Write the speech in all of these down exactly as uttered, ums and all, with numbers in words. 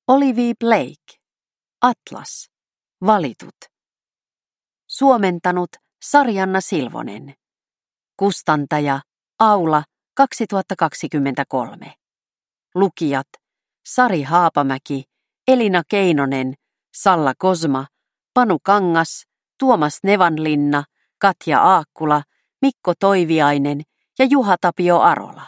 Olivia Blake, Atlas, valitut. Suomentanut Sarjanna Silvonen. Kustantaja Aula kaksituhattakaksikymmentäkolme. Lukijat Sari Haapamäki, Elina Keinonen, Salla Kosma, Panu Kangas, Tuomas Nevanlinna, Katja Aakkula, Mikko Toiviainen ja Juha Tapio Arola.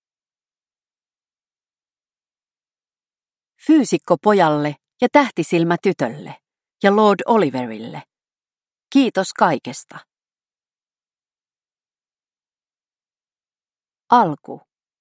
Fyysikko pojalle ja tähtisilmä tytölle ja Lord Oliverille. Kiitos kaikesta. Alku.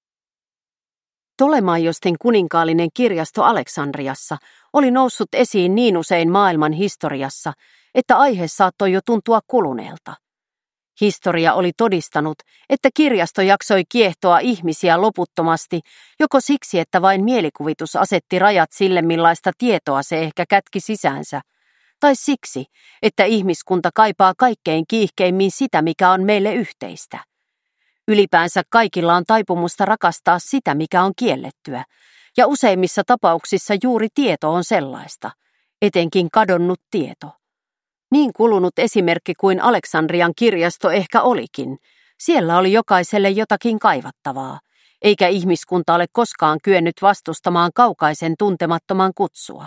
Ptolemaiosten kuninkaallinen kirjasto Aleksandriassa oli noussut esiin niin usein maailman historiassa, että aihe saattoi jo tuntua kuluneelta. Historia oli todistanut, että kirjasto jaksoi kiehtoa ihmisiä loputtomasti, joko siksi, että vain mielikuvitus asetti rajat sille, millaista tietoa se ehkä kätki sisäänsä, tai siksi, että ihmiskunta kaipaa kaikkein kiihkeimmin sitä, mikä on meille yhteistä. Ylipäänsä kaikilla on taipumusta rakastaa sitä, mikä on kiellettyä, ja useimmissa tapauksissa juuri tieto on sellaista, etenkin kadonnut tieto. Niin kulunut esimerkki kuin Aleksandrian kirjasto ehkä olikin, siellä oli jokaiselle jotakin kaivattavaa, eikä ihmiskunta ole koskaan kyennyt vastustamaan kaukaisen tuntemattoman kutsua.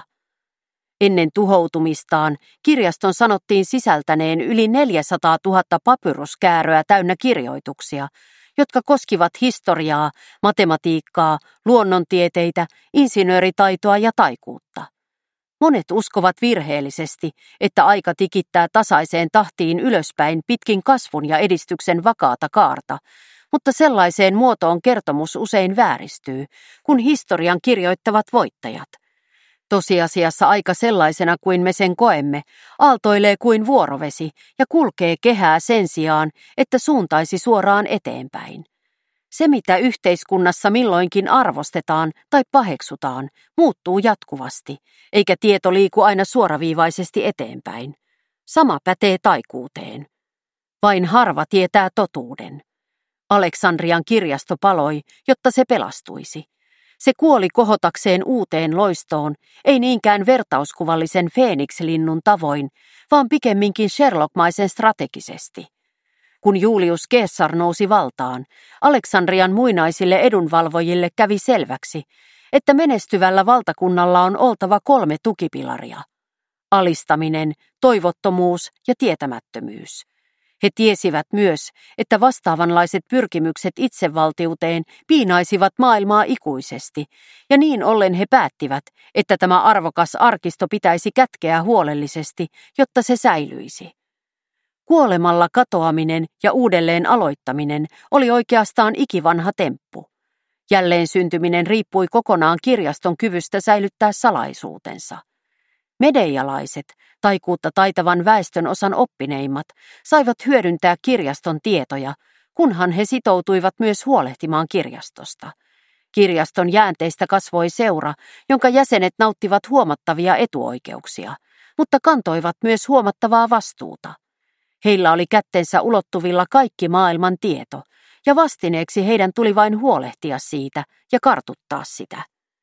Ennen tuhoutumistaan kirjaston sanottiin sisältäneen yli neljäsataatuhatta papyruskääröä täynnä kirjoituksia, jotka koskivat historiaa, matematiikkaa, luonnontieteitä, insinööritaitoa ja taikuutta. Monet uskovat virheellisesti, että aika tikittää tasaiseen tahtiin ylöspäin pitkin kasvun ja edistyksen vakaata kaarta, mutta sellaiseen muotoon kertomus usein vääristyy, kun historian kirjoittavat voittajat. Tosiasiassa aika sellaisena kuin me sen koemme, aaltoilee kuin vuorovesi ja kulkee kehää sen sijaan, että suuntaisi suoraan eteenpäin. Se, mitä yhteiskunnassa milloinkin arvostetaan tai paheksutaan, muuttuu jatkuvasti, eikä tieto liiku aina suoraviivaisesti eteenpäin. Sama pätee taikuuteen. Vain harva tietää totuuden. Aleksandrian kirjasto paloi, jotta se pelastuisi. Se kuoli kohotakseen uuteen loistoon, ei niinkään vertauskuvallisen Feenikslinnun tavoin, vaan pikemminkin Sherlockmaisen strategisesti. Kun Julius Caesar nousi valtaan, Aleksandrian muinaisille edunvalvojille kävi selväksi, että menestyvällä valtakunnalla on oltava kolme tukipilaria: alistaminen, toivottomuus ja tietämättömyys. He tiesivät myös, että vastaavanlaiset pyrkimykset itsevaltiuteen piinaisivat maailmaa ikuisesti, ja niin ollen he päättivät, että tämä arvokas arkisto pitäisi kätkeä huolellisesti, jotta se säilyisi. Kuolemalla katoaminen ja uudelleen aloittaminen oli oikeastaan ikivanha temppu. Jälleen syntyminen riippui kokonaan kirjaston kyvystä säilyttää salaisuutensa. Medeialaiset, taikuutta taitavan väestön osan oppineimmat, saivat hyödyntää kirjaston tietoja, kunhan he sitoutuivat myös huolehtimaan kirjastosta. Kirjaston jäänteistä kasvoi seura, jonka jäsenet nauttivat huomattavia etuoikeuksia, mutta kantoivat myös huomattavaa vastuuta. Heillä oli kättensä ulottuvilla kaikki maailman tieto, ja vastineeksi heidän tuli vain huolehtia siitä ja kartuttaa sitä.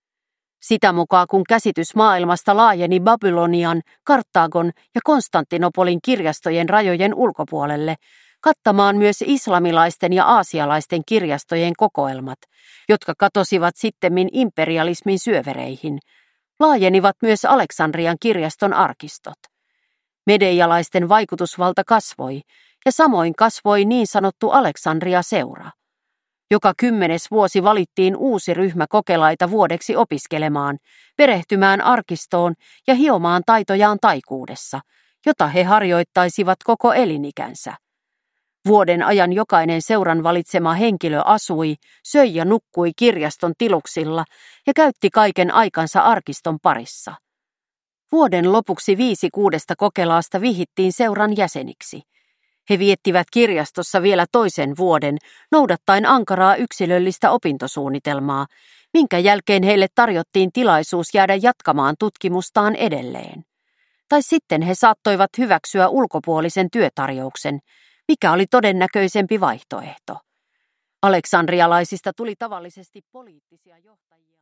Sitä mukaan kun käsitys maailmasta laajeni Babylonian, Karthagon ja Konstantinopolin kirjastojen rajojen ulkopuolelle, kattamaan myös islamilaisten ja aasialaisten kirjastojen kokoelmat, jotka katosivat sittemmin imperialismin syövereihin, laajenivat myös Aleksandrian kirjaston arkistot. Medeialaisten vaikutusvalta kasvoi, ja samoin kasvoi niin sanottu Aleksandria-seura. Joka kymmenes vuosi valittiin uusi ryhmä kokelaita vuodeksi opiskelemaan, perehtymään arkistoon ja hiomaan taitojaan taikuudessa, jota he harjoittaisivat koko elinikänsä. Vuoden ajan jokainen seuran valitsema henkilö asui, söi ja nukkui kirjaston tiluksilla ja käytti kaiken aikansa arkiston parissa. Vuoden lopuksi viisi kuudesta kokelaasta vihittiin seuran jäseniksi. He viettivät kirjastossa vielä toisen vuoden, noudattaen ankaraa yksilöllistä opintosuunnitelmaa, minkä jälkeen heille tarjottiin tilaisuus jäädä jatkamaan tutkimustaan edelleen. Tai sitten he saattoivat hyväksyä ulkopuolisen työtarjouksen, mikä oli todennäköisempi vaihtoehto. Aleksandrialaisista tuli tavallisesti poliittisia johtajia.